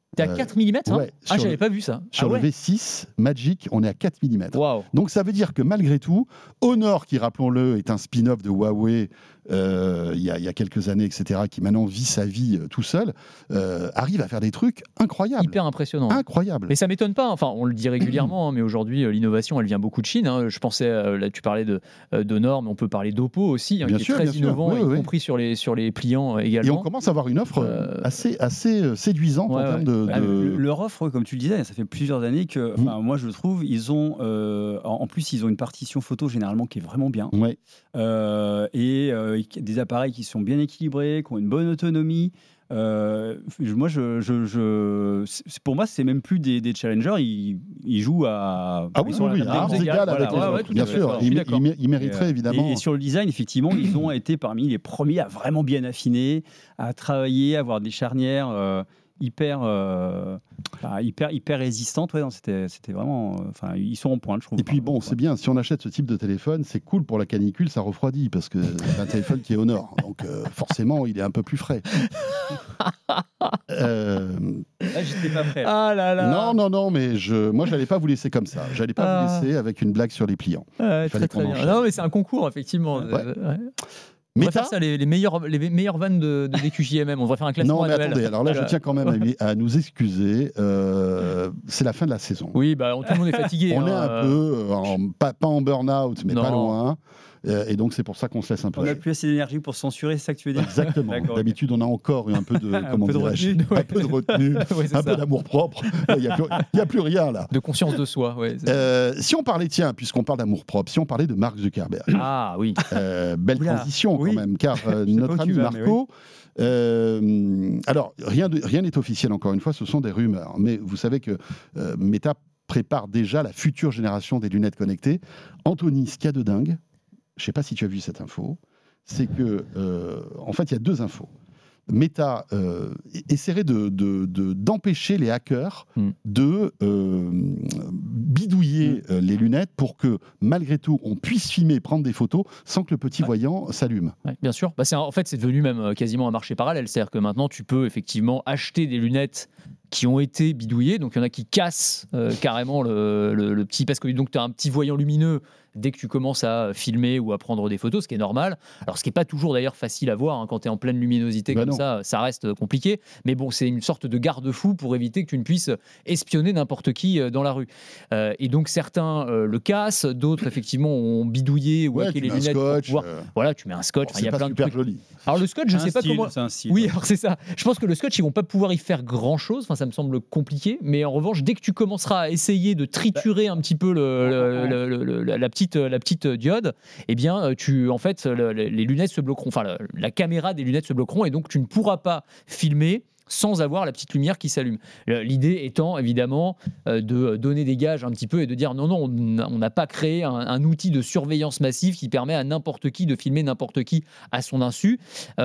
T'es à quatre millimètres hein ouais, Ah, sur j'avais le- pas vu ça. Sur ah le ouais V six Magic, on est à quatre millimètres. Waouh. Donc ça veut dire que malgré tout, Honor, qui rappelons-le est un spin-off de Huawei euh, il y, a- il y a quelques années, et cetera, qui maintenant vit sa vie euh, tout seul, euh, arrive à faire des trucs incroyables. Hyper impressionnant. Incroyables. Mais ça m'étonne pas, enfin on le dit régulièrement, hein, mais aujourd'hui euh, l'innovation elle vient beaucoup de Chine. hein. Je pensais, euh, là tu parlais de, euh, d'Honor, mais on peut parler d'Oppo aussi, hein, Bien qui sûr, est très bien sûr. innovant, Oui, y oui. compris sur les, sur les pliants euh, Et également. on commence à avoir une offre Euh, assez, assez euh, séduisante ouais, en termes ouais. de... Ah, de- le- Leur offre, comme tu le disais, ça fait plusieurs années que, Mm. enfin, moi je trouve, ils ont, euh, en en plus, ils ont une partition photo généralement qui est vraiment bien. Ouais. Euh, et euh, des appareils qui sont bien équilibrés, qui ont une bonne autonomie. Euh, je- moi, je, je, je- c'est- pour moi, c'est même plus des, des challengers. Ils, ils jouent à. Ah oui, ils sont oui, à oui, la à table armes égales. égales Voilà, avec les ouais, ouais, autres, tout à bien fait. sûr. Je suis Ils, d'accord. ils mé- ils Et, mériteraient euh, évidemment... Et, et sur le design, effectivement, ils ont été parmi les premiers à vraiment bien affiner, à travailler, à avoir des charnières euh, hyper, euh, enfin, hyper, hyper résistantes. Ouais, non, c'était, c'était vraiment. euh, Enfin, ils sont en pointe, je trouve. Et puis bon, c'est bien, si on achète ce type de téléphone, c'est cool pour la canicule, ça refroidit, parce que c'est un téléphone qui est au nord. Donc euh, forcément, il est un peu plus frais. Euh, Là, j'étais pas prêt. là. Ah là là. non, non, non, mais je, moi, je n'allais pas vous laisser comme ça. J'allais pas Ah. vous laisser avec une blague sur les pliants. Ouais, Il fallait très très qu'on bien. enchaîne. Non mais c'est un concours effectivement. Ouais. Euh, ouais. On devrait Meta faire ça, les, les, meilleures, les meilleures vannes de, de D Q J M M. On devrait faire un classement Non, mais annuel. attendez, alors là, je Voilà. tiens quand même à, lui- à nous excuser. Euh, c'est la fin de la saison. Oui, bah, tout le monde est fatigué. On hein, est un euh, peu, en- pas, pas en burn-out, mais Non. pas loin. Euh, et donc, c'est pour ça qu'on se laisse un peu. On n'a plus assez d'énergie pour censurer, c'est ça que tu veux dire. Exactement. D'accord, ok. D'habitude, on a encore eu un peu de, Un comment peu de dirais-je, retenue, un peu de retenue, Ouais, c'est un ça. peu d'amour propre. Il n'y a, plus- il y a plus rien là. De conscience de soi. Ouais, c'est- Euh, si on parlait, tiens, puisqu'on parle d'amour propre, si on parlait de Mark Zuckerberg, Ah oui. euh, belle Oula, transition oui. quand même, car euh, Je sais pas notre où tu ami vas, mais Marco. euh, alors, rien de- rien n'est officiel, encore une fois, ce sont des rumeurs. Mais vous savez que euh, Meta prépare déjà la future génération des lunettes connectées. Anthony, ce qu'il y a de dingue, je ne sais pas si tu as vu cette info, c'est que, euh, en fait, il y a deux infos. Meta euh, essaierait de, de- de- d'empêcher les hackers Mm. de euh, bidouiller euh, les lunettes pour que, malgré tout, on puisse filmer, prendre des photos sans que le petit Ouais. voyant s'allume. Ouais, bien sûr. Bah, c'est un- en fait, c'est devenu même euh, quasiment un marché parallèle. C'est-à-dire que maintenant, tu peux effectivement acheter des lunettes qui ont été bidouillées. Donc, il y en a qui cassent euh, carrément le, le- le petit. Parce que donc, tu as un petit voyant lumineux dès que tu commences à filmer ou à prendre des photos, ce qui est normal. Alors, ce qui n'est pas toujours d'ailleurs facile à voir hein, quand tu es en pleine luminosité Bah comme non. ça, ça reste compliqué. Mais bon, c'est une sorte de garde-fou pour éviter que tu ne puisses espionner n'importe qui euh, dans la rue. Euh, et donc, certains euh, le cassent, d'autres effectivement ont bidouillé ou Ouais, hacké tu les mets un lunettes pour scotch, pouvoir. euh, Voilà, tu mets un scotch. alors, Enfin, il y c'est a pas plein de super trucs. joli. Alors le scotch, je Un sais pas style, comment. c'est un style. Oui, alors c'est ça. Je pense que le scotch, ils vont pas pouvoir y faire grand chose. Enfin, ça me semble compliqué. Mais en revanche, dès que tu commenceras à essayer de triturer un petit peu le, le- le- le- le- la, la petite, la petite diode, eh bien, tu, en fait, le- le- les lunettes se bloqueront. Enfin, la, la caméra des lunettes se bloqueront et donc tu ne pourras pas filmer sans avoir la petite lumière qui s'allume. Euh, L'idée étant évidemment euh, de donner des gages un petit peu et de dire non, non, on n'a- on n'a pas créé un, un outil de surveillance massive qui permet à n'importe qui de filmer n'importe qui à son insu,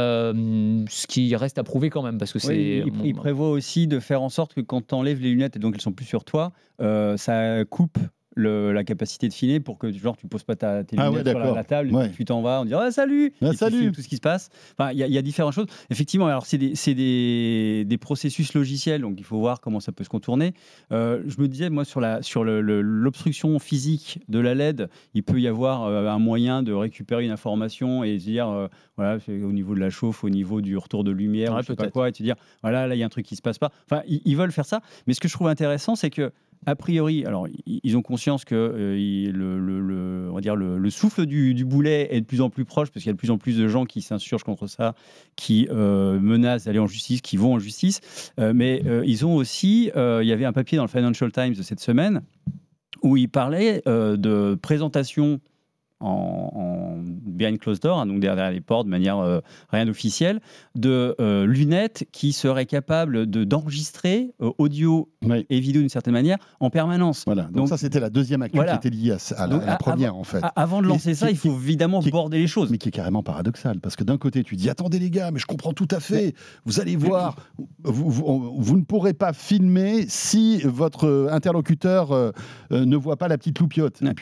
Euh, ce qui reste à prouver quand même parce que c'est. Oui, il, il prévoit aussi de faire en sorte que quand tu enlèves les lunettes et donc elles sont plus sur toi, euh, ça coupe le- la capacité de filmer pour que genre tu poses pas ta, tes Ah lunettes ouais, sur la, d'accord. la table et Ouais. puis tu t'en vas, on dit ah, salut, Ah, et tu salut. filmes tout ce qui se passe. Enfin, il y, a- il y a différentes choses. Effectivement, alors c'est des, c'est des, des processus logiciels, donc il faut voir comment ça peut se contourner. Euh, je me disais moi sur la sur le- le- l'obstruction physique de la L E D, il peut y avoir euh, un moyen de récupérer une information et se dire euh, voilà c'est au niveau de la chauffe, au niveau du retour de lumière, Ouais, ou je sais pas peut-être. quoi, et te dire voilà là il y a un truc qui se passe pas. Enfin ils, ils veulent faire ça, mais ce que je trouve intéressant c'est que a priori, alors i- ils ont conscience que euh, il- le, le- le- on va dire le, le souffle du, du boulet est de plus en plus proche parce qu'il y a de plus en plus de gens qui s'insurgent contre ça, qui euh, menacent d'aller en justice, qui vont en justice. Euh, mais euh, ils ont aussi, euh, il y avait un papier dans le Financial Times de cette semaine où ils parlaient euh, de présentation en, en behind closed door, hein, donc derrière les portes, de manière euh, rien d'officielle, de euh, lunettes qui seraient capables de d'enregistrer euh, audio Oui. et vidéo d'une certaine manière en permanence. Voilà. Donc, Donc- ça, c'était la deuxième actu Voilà. qui était liée à, ce- à la, Donc, à la à- première, en fait. A- Avant de lancer Et ça, qui- il faut évidemment qui- border les choses. Mais qui est carrément paradoxal, parce que d'un côté, tu dis attendez les gars, mais je comprends tout à fait. Vous allez voir, vous, vous, vous ne pourrez pas filmer si votre interlocuteur euh, euh, ne voit pas la petite loupiote. Ouais. Et puis,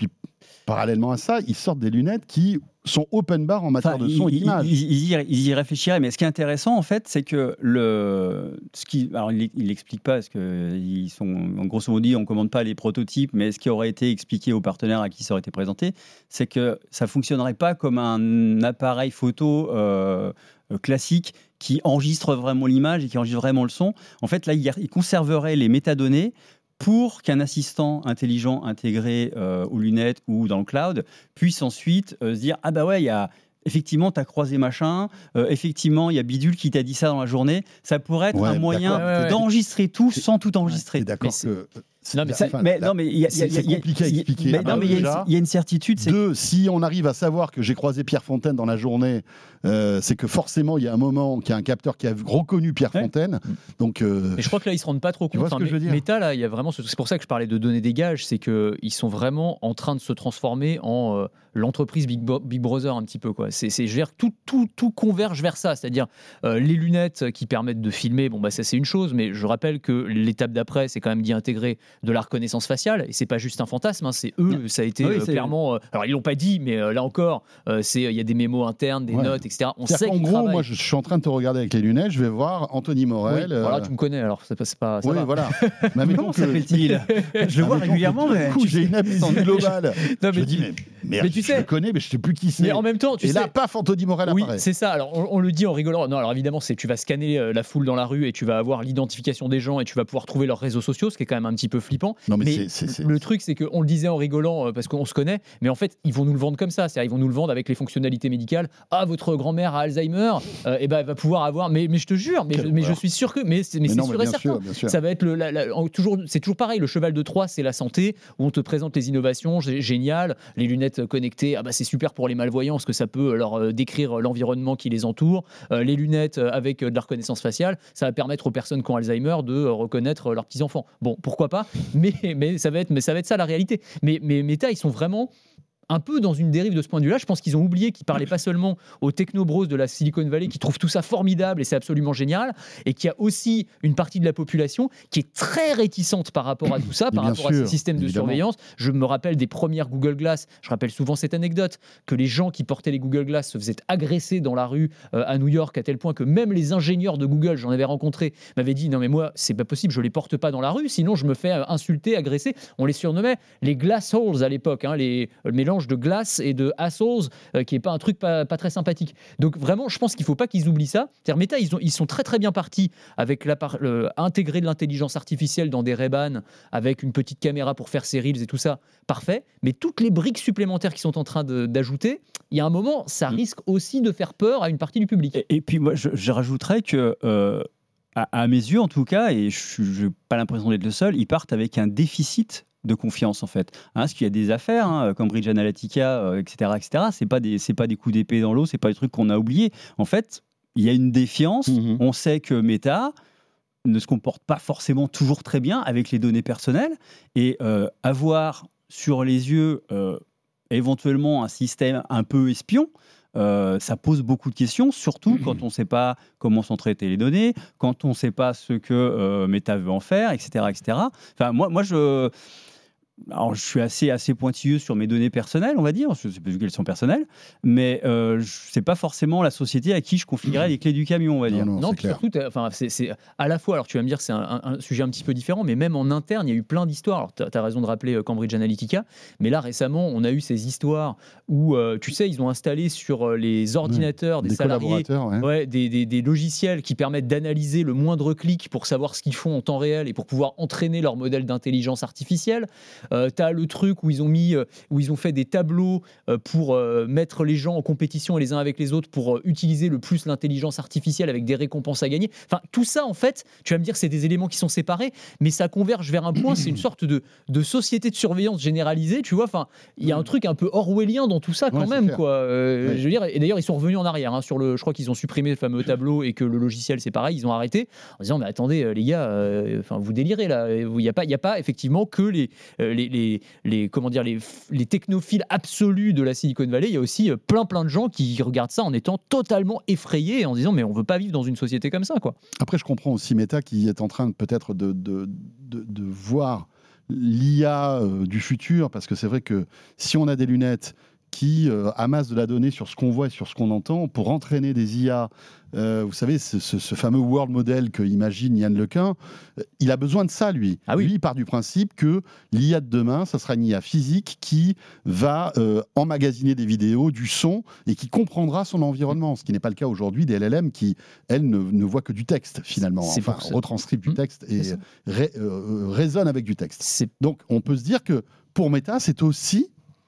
parallèlement à ça, ils sortent des lunettes qui sont open bar en matière Enfin, de son ils, et d'image. ils, ils, y, ils y réfléchiraient, mais ce qui est intéressant en fait, c'est que le, ce qui, alors il l'explique pas, parce que ils sont, en grosso modo, on commande pas les prototypes, mais ce qui aurait été expliqué aux partenaires à qui ça aurait été présenté, c'est que ça fonctionnerait pas comme un appareil photo euh, classique qui enregistre vraiment l'image et qui enregistre vraiment le son. En fait, là, il, il conserverait les métadonnées pour qu'un assistant intelligent intégré euh, aux lunettes ou dans le cloud puisse ensuite euh, se dire « Ah bah ouais, il y a... Effectivement, tu as croisé machin. Euh, effectivement, il y a Bidule qui t'a dit ça dans la journée. » Ça pourrait être Ouais, un moyen d'accord. Ouais, ouais. d'enregistrer tout sans tout enregistrer. T'es d'accord Mais que... Non, mais Ça- enfin, mais la- non, mais il y a- c'est- il y a- c'est compliqué à il y a- expliquer. mais Ah bah non, mais il y a déjà. une- il y a une certitude, c'est que Deux, si on arrive à savoir que j'ai croisé Pierre Fontaine dans la journée, euh, c'est que forcément, il y a un moment qu'il y a un capteur qui a reconnu Pierre Ouais. Fontaine. Donc, euh, Mais je crois que là, ils se rendent pas trop Tu compte. vois ce que Enfin, je veux dire Meta, là, il y a vraiment. ce- C'est pour ça que je parlais de donner des gages, c'est que ils sont vraiment en train de se transformer en euh, l'entreprise Big, Bo- Big Brother un petit peu, quoi. C'est, c'est, je veux dire, tout, tout, tout converge vers ça, c'est-à-dire euh, les lunettes qui permettent de filmer. Bon, bah ça c'est une chose, mais je rappelle que l'étape d'après, c'est quand même d'y intégrer de la reconnaissance faciale, et c'est pas juste un fantasme, hein, c'est eux, ça a été Oui, euh, c'est- clairement. euh, alors ils l'ont pas dit, mais euh, là encore, euh, c'est il y a des mémos internes, des Ouais. notes, et cetera. On c'est-à-dire sait qu'en qu'ils gros, travaillent. moi, je suis en train de te regarder avec les lunettes, je vais voir Anthony Oui, Morel. euh, voilà, tu me connais, alors c'est pas, c'est pas ça oui, va. voilà. Mais admettons comment que- s'appelle-t-il Je le vois admettons que régulièrement, tout d'un mais coup, j'ai une amnésie globale. Non, Je mais me dis, tu- mais, merde, mais tu je sais- le connais, mais je sais plus qui c'est. Mais en même temps, tu Et sais. là, paf, Anthony Morel Oui, apparaît. c'est ça. Alors, on, on le dit en rigolant. Non, alors évidemment, c'est tu vas scanner euh, la foule dans la rue et tu vas avoir l'identification des gens et tu vas pouvoir trouver leurs réseaux sociaux, ce qui est quand même un petit peu flippant. Non, mais Mais c'est- c'est- c'est- le truc, c'est qu'on le disait en rigolant euh, parce qu'on se connaît, mais en fait, ils vont nous le vendre comme ça. C'est-à-dire, ils vont nous le vendre avec les fonctionnalités médicales. Ah, votre grand-mère a Alzheimer, euh, et ben, elle va pouvoir avoir. Mais, mais je te jure, mais, je, Quelle mais je horreur. suis sûr que. Mais c'est, mais Mais c'est non, sûr mais et bien certain. sûr, bien sûr. Ça va être le, la- la- en- toujours, c'est toujours pareil. Le cheval de Troie, c'est la santé, où on te présente les innovations, gé- génial. Les lunettes connectées, ah bah c'est super pour les malvoyants parce que ça peut leur euh, décrire l'environnement qui les entoure. Euh, les lunettes euh, avec euh, de la reconnaissance faciale, ça va permettre aux personnes qui ont Alzheimer de euh, reconnaître euh, leurs petits enfants. Bon, pourquoi pas, mais, mais ça va être, mais ça va être ça la réalité. Mais, mais Meta, ils sont vraiment un peu dans une dérive de ce point de vue-là. Je pense qu'ils ont oublié qu'ils parlaient pas seulement aux technobros de la Silicon Valley qui trouvent tout ça formidable et c'est absolument génial, et qu'il y a aussi une partie de la population qui est très réticente par rapport à tout ça, Et par bien rapport à sûr, ces systèmes de évidemment. surveillance. Je me rappelle des premières Google Glass. Je rappelle souvent cette anecdote que les gens qui portaient les Google Glass se faisaient agresser dans la rue euh, à New York, à tel point que même les ingénieurs de Google, j'en avais rencontré, m'avaient dit non mais moi c'est pas possible, je les porte pas dans la rue, sinon je me fais euh, insulter, agresser. On les surnommait les glass holes à l'époque, hein, les, le mélange de glace et de assholes, euh, qui est pas un truc pas, pas très sympathique. Donc vraiment, je pense qu'il faut pas qu'ils oublient ça. C'est-à-dire Meta, ils, ont, ils sont très très bien partis avec la par- le- intégrer de l'intelligence artificielle dans des Ray-Ban avec une petite caméra pour faire ses reels et tout ça, parfait. Mais toutes les briques supplémentaires qu'ils sont en train de- d'ajouter, il y a un moment, ça risque aussi de faire peur à une partie du public. Et, et puis moi, je, je rajouterais que, euh, à, à mes yeux en tout cas, et je n'ai pas l'impression d'être le seul, ils partent avec un déficit de confiance en fait. Hein, parce qu'il y a des affaires, hein, Cambridge Analytica, euh, et cetera, et cetera. C'est pas des, c'est pas des coups d'épée dans l'eau, c'est pas des trucs qu'on a oubliés. En fait, il y a une défiance. Mhm. On sait que Meta ne se comporte pas forcément toujours très bien avec les données personnelles, et euh, avoir sur les yeux euh, éventuellement un système un peu espion. Euh, ça pose beaucoup de questions, surtout quand on ne sait pas comment sont traitées les données, quand on ne sait pas ce que euh, Meta veut en faire, et cetera, et cetera. Enfin, moi, moi, je, alors, je suis assez, assez pointilleux sur mes données personnelles, on va dire, je ne sais pas vu qu'elles sont personnelles, mais euh, ce n'est pas forcément la société à qui je confierais les clés du camion, on va dire. Non, non, Non, c'est puis clair. surtout, t'as- enfin, c'est, c'est à la fois, alors tu vas me dire que c'est un, un- un sujet un petit peu différent, mais même en interne, il y a eu plein d'histoires. Alors, tu as raison de rappeler euh, Cambridge Analytica, mais là, récemment, on a eu ces histoires où, euh, tu sais, ils ont installé sur euh, les ordinateurs des, Des salariés collaborateurs, ouais. ouais, des, des- des logiciels qui permettent d'analyser le moindre clic pour savoir ce qu'ils font en temps réel et pour pouvoir entraîner leur modèle d'intelligence artificielle. Euh, tu as le truc où ils ont mis, euh, où ils ont fait des tableaux euh, pour euh, mettre les gens en compétition et les uns avec les autres pour euh, utiliser le plus l'intelligence artificielle avec des récompenses à gagner. Enfin, tout ça, en fait, tu vas me dire, c'est des éléments qui sont séparés, mais ça converge vers un point. C'est une sorte de, de société de surveillance généralisée, tu vois. Enfin, il y a un truc un peu orwellien dans tout ça quand Ouais, c'est même, clair. quoi. Euh, Ouais. Je veux dire, et d'ailleurs, ils sont revenus en arrière hein, sur le. Je crois qu'ils ont supprimé le fameux tableau et que le logiciel, c'est pareil. Ils ont arrêté en disant, mais attendez, euh, les gars, euh, enfin, vous délirez là. Il n'y a pas, il y a pas effectivement que les, euh, les, les, les, comment dire, les, les technophiles absolus de la Silicon Valley. Il y a aussi euh, plein, plein de gens qui regardent ça en étant totalement effrayés et en disant, mais on veut pas vivre dans une société comme ça, quoi. Après, je comprends aussi Meta qui est en train de, peut-être de, de, de, de voir l'I A euh, du futur, parce que c'est vrai que si on a des lunettes qui euh, amassent de la donnée sur ce qu'on voit et sur ce qu'on entend, pour entraîner des I A, euh, vous savez, ce, ce, ce fameux world model que imagine Yann Lequin, euh, il a besoin de ça, lui. Ah oui. Lui, il part du principe que l'I A de demain, ça sera une I A physique qui va euh, emmagasiner des vidéos, du son, et qui comprendra son environnement, ce qui n'est pas le cas aujourd'hui des L L M qui, elles, ne, ne voient que du texte, finalement. C'est Enfin, pour ça. retranscrivent du Mmh, texte et c'est ça. ré, euh, raisonnent avec du texte. C'est... Donc, on peut se dire que pour Meta, c'est aussi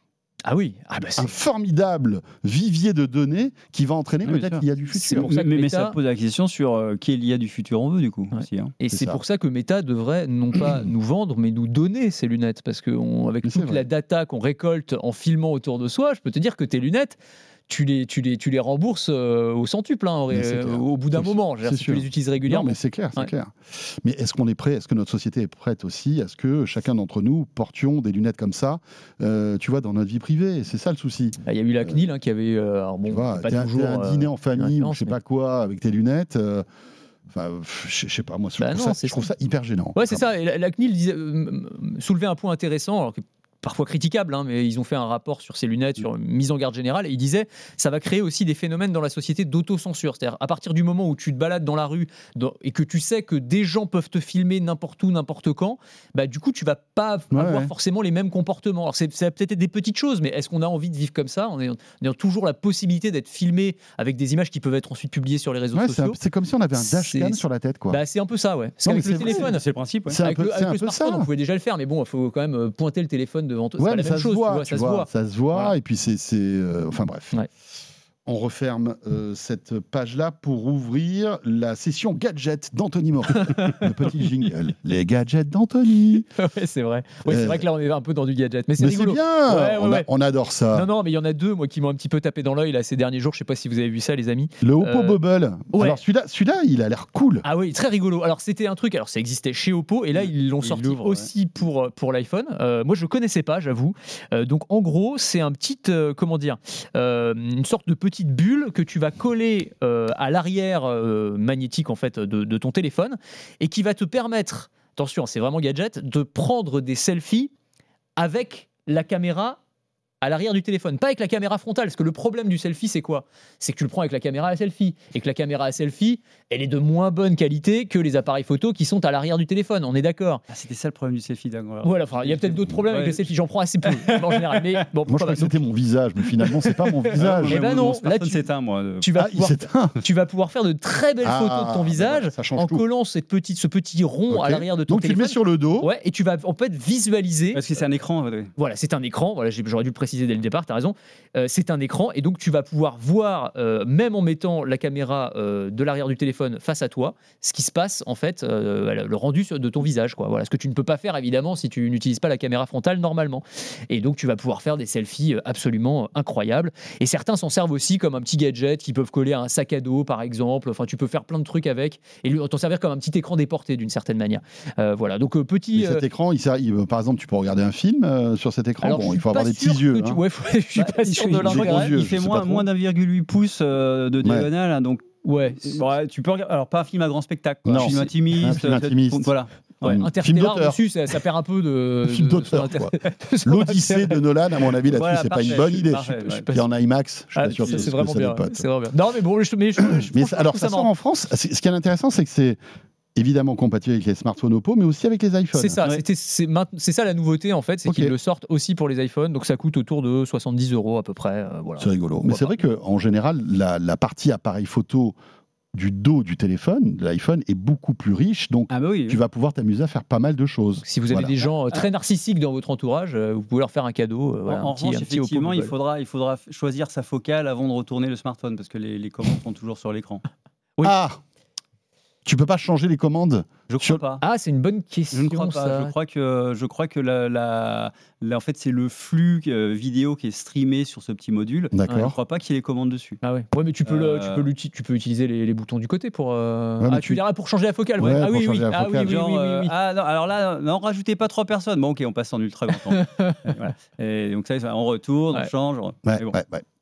Ah oui, ah bah un c'est... formidable vivier de données qui va entraîner Oui, bien peut-être sûr. l'I A du C'est futur. pour ça que mais, mais Meta- ça pose la question sur euh, qui est l'I A du futur on veut, du coup. Ouais. Aussi, hein. Et C'est c'est ça. pour ça que Meta devrait non pas nous vendre, mais nous donner ces lunettes. Parce qu'avec Mais c'est toute vrai. la data qu'on récolte en filmant autour de soi, je peux te dire que tes lunettes, tu les, tu les, tu les rembourses euh, au centuple, hein, au, Mais c'est clair. au bout d'un C'est- moment. Je veux dire, c'est si sûr. tu les utilises Non, régulièrement. mais c'est clair, c'est Ouais. clair. Mais est-ce qu'on est prêt, est-ce que notre société est prête aussi à ce que chacun d'entre nous portions des lunettes comme ça, euh, tu vois, dans notre vie privée? C'est ça le souci. Il y a eu la C N I L hein, qui avait. euh, alors bon, Tu vois, pas t'es un, toujours, t'es un euh, dîner en famille ou référence, je sais mais- pas quoi avec tes lunettes. euh, Enfin, pff, je je sais pas, moi, je, Bah trouve, non, ça, c'est je trouve ça. ça hyper gênant. Ouais, c'est Enfin, ça. Et la, la C N I L disait, euh, soulevait un point intéressant, alors que parfois critiquable, hein, mais ils ont fait un rapport sur ces lunettes, sur une mise en garde générale, et ils disaient ça va créer aussi des phénomènes dans la société d'autocensure. C'est-à-dire, à partir du moment où tu te balades dans la rue dans- et que tu sais que des gens peuvent te filmer n'importe où, n'importe quand, bah, du coup, tu vas pas Ouais, avoir ouais. forcément les mêmes comportements. Alors, c'est, ça va peut-être être des petites choses, mais est-ce qu'on a envie de vivre comme ça en ayant, en ayant toujours la possibilité d'être filmé avec des images qui peuvent être ensuite publiées sur les réseaux ouais, c'est, un- sociaux? c'est comme si on avait un dashcam C'est- sur la tête, quoi. Bah, c'est un peu ça, ouais. Parce Non, qu'avec mais le c'est vrai. téléphone, C'est le principe. Ouais. C'est un avec peu, le, c'est avec un le peu smartphone, ça. on pouvait déjà le faire, mais bon, il faut quand même euh, pointer le téléphone devant toi. C'est Ouais, pas mais la même ça, chose, se tu voit, vois, tu ça se vois, voit. ça se voit, Voilà. et puis c'est, c'est, euh, enfin bref. Ouais. On referme euh, cette page-là pour ouvrir la session gadget d'Anthony Morin. Le petit jingle. Les gadgets d'Anthony. Ouais, c'est vrai. Ouais, c'est Euh, vrai que là, on est un peu dans du gadget, mais c'est Mais c'est rigolo. bien. Ouais, ouais, on, a- ouais. on adore ça. Non, non, mais il y en a deux, moi, qui m'ont un petit peu tapé dans l'œil là ces derniers jours. Je sais pas si vous avez vu ça, les amis. Le Oppo Euh, Bubble. ouais. Alors celui-là, celui-là, il a l'air cool. Ah oui, très rigolo. Alors c'était un truc, alors ça existait chez Oppo et là ils l'ont Ils sorti l'ouvrent, aussi pour, pour l'iPhone. Euh, moi je connaissais pas, j'avoue. Euh, donc en gros c'est un petit, euh, comment dire, euh, une sorte de petite bulle que tu vas coller euh, à l'arrière euh, magnétique en fait de, de ton téléphone et qui va te permettre, attention c'est vraiment gadget, de prendre des selfies avec la caméra à l'arrière du téléphone, pas avec la caméra frontale, parce que le problème du selfie, c'est quoi? C'est que tu le prends avec la caméra à selfie, et que la caméra à selfie, elle est de moins bonne qualité que les appareils photo qui sont à l'arrière du téléphone, on est d'accord? Ah, c'était ça le problème du selfie, d'accord. Voilà, enfin, il y a peut-être d'autres problèmes avec Ouais. les selfies, j'en prends assez peu, en général, mais bon, Moi, je pourquoi crois pas. que c'était mon visage, mais finalement, c'est pas mon visage. Eh ben Mon- non, mon là, smartphone tu- s'éteint, moi. de- tu vas, Ah, il pouvoir, s'éteint. tu vas pouvoir faire de très belles Ah, photos de ton bah visage voilà, ça change en tout. collant cette petite, ce petit rond Ok. à l'arrière de ton Donc tu le téléphone. mets sur le dos. Ouais, et tu vas en fait visualiser. Parce que c'est un écran. ouais. Voilà, c'est un écran. Voilà, j'ai- j'aurais dû le préciser dès le départ. T'as raison. Euh, c'est un écran et donc tu vas pouvoir voir, euh, même en mettant la caméra euh, de l'arrière du téléphone face à toi, ce qui se passe en fait, euh, voilà, le rendu sur- de ton visage, quoi. Voilà, ce que tu ne peux pas faire évidemment si tu n'utilises pas la caméra frontale normalement. Et donc tu vas pouvoir faire des selfies euh, absolument incroyables. Et certains s'en servent aussi comme un petit gadget qui peuvent coller à un sac à dos, par exemple. Enfin, tu peux faire plein de trucs avec et lui- t'en servir comme un petit écran déporté d'une certaine manière. Euh, voilà, donc euh, petit. Mais euh, cet écran, il sert- il- par exemple, tu peux regarder un film euh, sur cet écran. alors, Bon, je il suis faut avoir pas des sûr petits yeux. que tu- hein. ouais, faut- je suis Bah, pas il sûr fait- de il l'intérêt. fait- yeux, Il je fait sais moins, pas trop. moins d'un virgule huit pouces euh, de diagonale, hein, donc Ouais. ouais, tu peux regarder. Alors pas un film à grand spectacle, quoi. Non, un film c'est- intimiste. un film peut-être- intimiste. Voilà. Ouais, Un film Interstellar d'auteur. dessus, ça, ça perd un peu de. Un film de- d'auteur, sur quoi. l'intérêt- sur L'Odyssée l'intérêt. de Nolan, à mon avis, là-dessus, Voilà, c'est pas une parfait, bonne je suis idée. parfait, Je suis ouais. pas- Il y en IMAX, je suis Ah, pas sûr ça, que c'est que vraiment ça bien. dépote. C'est vraiment bien. Non, mais bon, je, mais je, je, Mais franchement, je alors, trouve ça ça sort marrant. en France. Ce ce qui est intéressant, c'est que c'est évidemment compatible avec les smartphones Oppo, mais aussi avec les iPhones. C'est ça, Ouais. c'était- c'est maint- c'est ça la nouveauté en fait, c'est Ok. qu'ils le sortent aussi pour les iPhones, donc ça coûte autour de soixante-dix euros à peu près. euh, voilà. C'est rigolo. Pourquoi Mais c'est pas. vrai qu'en général, la, la partie appareil photo du dos du téléphone, de l'iPhone, est beaucoup plus riche. Donc, Ah bah oui. tu vas pouvoir t'amuser à faire pas mal de choses. Si vous avez Voilà. des gens euh, très narcissiques dans votre entourage, euh, vous pouvez leur faire un cadeau. euh, voilà, en un en petit- revanche, un petit Oppo effectivement, il Bubble. faudra, il faudra f- choisir sa focale avant de retourner le smartphone parce que les, les commandes sont toujours sur l'écran. Oui. Ah, tu peux pas changer les commandes. Je crois Sur- pas. Ah, c'est une bonne question. Je ne crois pas. ça. Je crois que, je crois que la, la- la- en fait, c'est le flux euh, vidéo qui est streamé sur ce petit module. D'accord. Je ne crois pas qu'il y ait les commandes dessus. Ah ouais. Ouais, mais tu peux, le- Euh, tu peux, l'uti- tu peux utiliser les, les boutons du côté pour. euh, Ouais, mais ah, tu- tu dirais pour changer la focale. Ouais, ah pour oui, changer oui. la Ah oui, focale. oui, Genre, oui, oui, euh, oui. ah non, alors là, non, rajoutez pas trois personnes. Bon, ok, on passe en ultra grand angle. Voilà. Et donc ça, on retourne, Ouais. on change. on- Ouais, mais bon. ouais, ouais.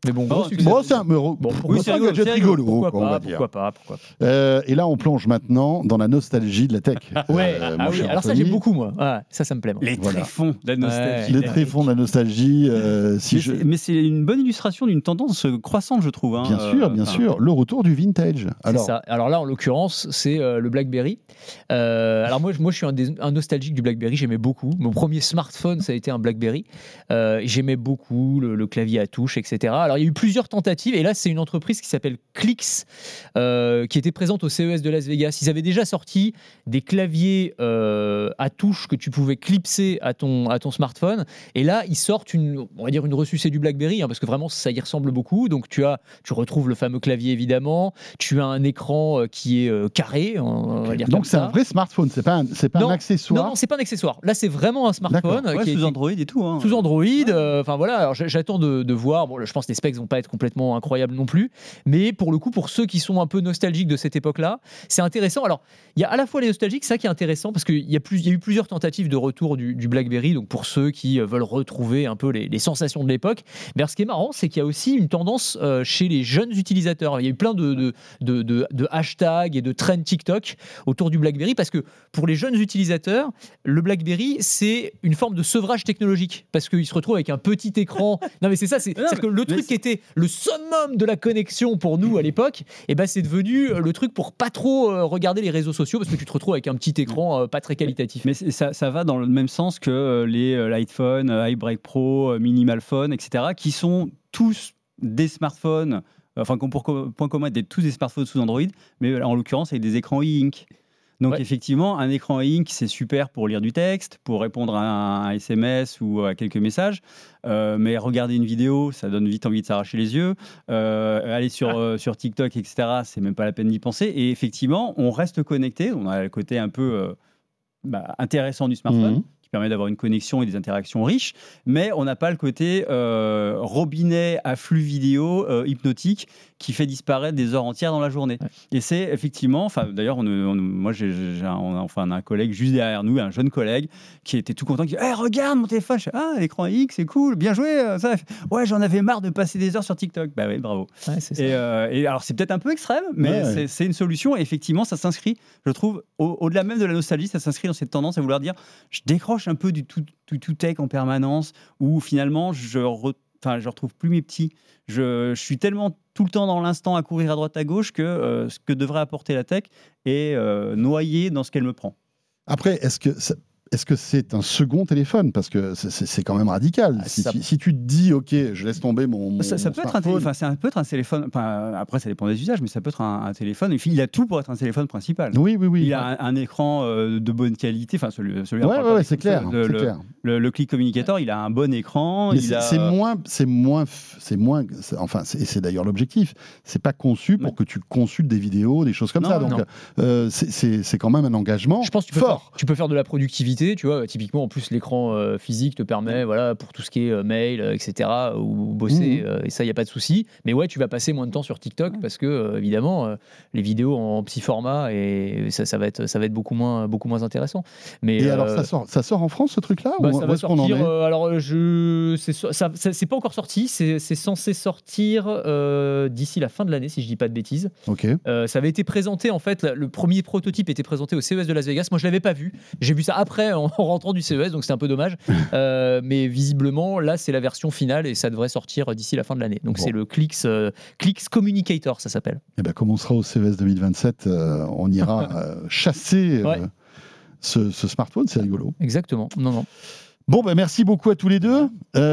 Mais bon, gros Oh, succès. Bon, c'est un, mais, bon, oui, c'est c'est un rigolo, gadget c'est rigolo, Pourquoi quoi, on va pas, dire. pourquoi pas, pourquoi pas. Euh, et là, on plonge maintenant dans la nostalgie de la tech. Ouais, Euh, ah mon oui, cher alors ça Anthony. j'ai beaucoup moi. Ouais, ça, ça me plaît. Moi. Les Voilà. tréfonds de la nostalgie. Les de la tréfonds de la nostalgie. euh, si Mais je... c'est- mais c'est une bonne illustration d'une tendance croissante, je trouve. hein. Bien sûr, bien Euh, enfin, sûr. Le retour du vintage. C'est Alors, ça. Alors là, en l'occurrence, c'est euh, le BlackBerry. Euh, alors moi, je- moi, je suis un, des- un nostalgique du BlackBerry. J'aimais beaucoup. Mon premier smartphone, ça a été un BlackBerry. Euh, J'aimais beaucoup le, le clavier à touche, et cetera. Alors il y a eu plusieurs tentatives. Et là, c'est une entreprise qui s'appelle Clix, euh, qui était présente au C E S de Las Vegas. Ils avaient déjà sorti des claviers euh, à touche que tu pouvais clipser à ton, à ton smartphone. Et là, ils sortent une, on va dire une ressucée du BlackBerry, hein, parce que vraiment, ça y ressemble beaucoup. Donc tu as, tu retrouves le fameux clavier évidemment. Tu as un écran euh, qui est euh, carré, on, on va dire donc comme c'est ça. un vrai smartphone, c'est pas un, c'est pas Non, un accessoire. Non, non, c'est pas un accessoire. Là, c'est vraiment un smartphone D'accord. ouais, qui est sous Android et tout. hein. sous Android. euh, Enfin voilà, alors j'- j'attends de, de voir. Bon, je pense que les specs vont pas être complètement incroyables non plus, mais pour le coup, pour ceux qui sont un peu nostalgiques de cette époque-là, c'est intéressant. Alors, il y a à la fois les nostalgiques, ça qui est intéressant parce qu'il y a plus, il y a eu plusieurs tentatives de retour du, du BlackBerry. Donc pour ceux qui euh, veulent retrouver un peu les, les sensations de l'époque, mais alors, ce qui est marrant, c'est qu'il y a aussi une tendance euh, chez les jeunes utilisateurs. Il y a eu plein de, de, de, de, de hashtags et de trends TikTok autour du BlackBerry parce que pour les jeunes utilisateurs, le BlackBerry, c'est une forme de sevrage technologique parce qu'ils se retrouvent avec un petit écran. Non, mais c'est ça, c'est Non, c'est-à-dire que le mais truc c'est- qui était le summum de la connexion pour nous à l'époque, et ben c'est devenu euh, le truc pour pas trop euh, regarder les réseaux sociaux parce que tu te retrouves avec un petit écran euh, pas très qualitatif. Mais c'est- ça, ça va dans le même sens que euh, les euh, l'iPhone, euh, iBreak Pro, euh, Minimal Phone, et cetera, qui sont tous des smartphones, enfin, qui ont pour co- point commun d'être tous des smartphones sous Android, mais en l'occurrence avec des écrans e-ink. Donc Ouais. effectivement, un écran e-ink, c'est super pour lire du texte, pour répondre à un, un S M S ou à quelques messages, Euh, mais regarder une vidéo, ça donne vite envie de s'arracher les yeux. Euh, aller sur, euh, sur TikTok, et cetera, c'est même pas la peine d'y penser. Et effectivement, on reste connecté, on a le côté un peu euh, bah, intéressant du smartphone. Mhm. Qui permet d'avoir une connexion et des interactions riches, mais on n'a pas le côté euh, robinet à flux vidéo euh, hypnotique qui fait disparaître des heures entières dans la journée. Ouais. Et c'est effectivement, enfin d'ailleurs, on, on- moi j'ai, j'ai un, on a, enfin, on a un collègue juste derrière nous, un jeune collègue qui était tout content, qui dit hey, regarde mon téléphone, je fais, ah l'écran X, c'est cool, bien joué. euh, Ça. Ouais, j'en avais marre de passer des heures sur TikTok. Bah oui, bravo. Ouais, c'est ça. Et, euh, et alors c'est peut-être un peu extrême, mais Ouais, ouais. c'est, c'est une solution. Et effectivement, ça s'inscrit, je trouve, au- au-delà même de la nostalgie, ça s'inscrit dans cette tendance à vouloir dire, je décroche un peu du tout, tout, tout tech en permanence, où finalement je, re- enfin, je retrouve plus mes petits. Je, je suis tellement tout le temps dans l'instant à courir à droite à gauche que euh, ce que devrait apporter la tech est euh, noyé dans ce qu'elle me prend. Après, est-ce que ça- est-ce que c'est un second téléphone? Parce que c'est- c'est c'est quand même radical. Ah, si, ça- tu, si tu te dis, OK, je laisse tomber mon, mon Ça, ça mon peut être un smartphone. téléphone, enfin, ça peut être un téléphone. Enfin, après, ça dépend des usages, mais ça peut être un, un téléphone. Et puis, il a tout pour être un téléphone principal. Oui, oui, oui. Il a un, un écran euh, de bonne qualité, enfin celui, celui Ouais, ouais, ouais, c'est clair. Le, c'est le, clair. le- le Click Communicator, il a un bon écran. Mais il c'est a... c'est moins, c'est moins, f- c'est moins, c'est- enfin, c'est- et c'est d'ailleurs l'objectif. C'est pas conçu pour Ouais. que tu consultes des vidéos, des choses comme Non, ça. non. Donc, euh, c'est- c'est c'est quand même un engagement Je pense que tu peux, fort. faire, tu peux faire de la productivité, tu vois. Typiquement, en plus, l'écran euh, physique te permet, voilà, pour tout ce qui est euh, mail, euh, et cetera, ou, ou bosser, Mhm. euh, et ça, il n'y a pas de souci. Mais ouais, tu vas passer moins de temps sur TikTok parce que, euh, évidemment, euh, les vidéos en petit format, et ça, ça va être, ça va être beaucoup moins, beaucoup moins intéressant. Mais, Et alors, euh, ça sort, ça sort en France ce truc-là bah, ou ça où va est-ce qu'on en sortir. est euh, alors, euh, je, c'est, so- ça, ça- c'est pas encore sorti. C'est, c'est censé sortir euh, d'ici la fin de l'année, si je dis pas de bêtises. Ok. Euh, ça avait été présenté, en fait, le premier prototype était présenté au C E S de Las Vegas. Moi, je l'avais pas vu. J'ai vu ça après, en, en rentrant du C E S, donc c'est un peu dommage. Euh, mais visiblement, là, c'est la version finale et ça devrait sortir d'ici la fin de l'année. Donc, Bon. c'est le Clix, euh, Clix Communicator, ça s'appelle. Eh ben, comme on sera au C E S deux mille vingt-sept, euh, on ira euh, chasser euh, Ouais. ce, ce smartphone. C'est rigolo. Exactement. Non, non. Bon, ben merci beaucoup à tous les deux.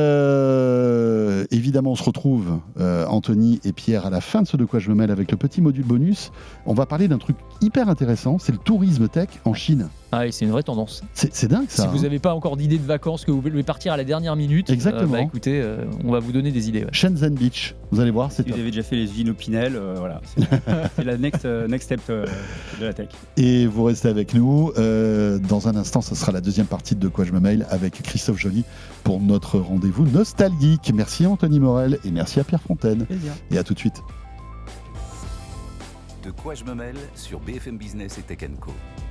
Euh, évidemment, on se retrouve, euh, Anthony et Pierre, à la fin de ce De quoi je me mêle avec le petit module bonus. On va parler d'un truc hyper intéressant, c'est le tourisme tech en Chine. Ah, et c'est une vraie tendance. C'est c'est dingue ça. si vous hein. n'avez pas encore d'idée de vacances, que vous voulez partir à la dernière minute, Exactement. euh, bah, écoutez, euh, on va vous donner des idées. Ouais. Shenzhen Beach, vous allez voir, c'est Si vous top. avez déjà fait les usines au Pinel, euh, voilà, c'est, c'est la next, euh, next step euh, de la tech. Et vous restez avec nous. Euh, dans un instant, ce sera la deuxième partie de De quoi je me mail avec Christophe Joly pour notre rendez-vous nostalgique. Merci à Anthony Morel et merci à Pierre Fontaine. Plaisir. Et à tout de suite. De quoi je me mêle sur B F M Business et Tech and Co.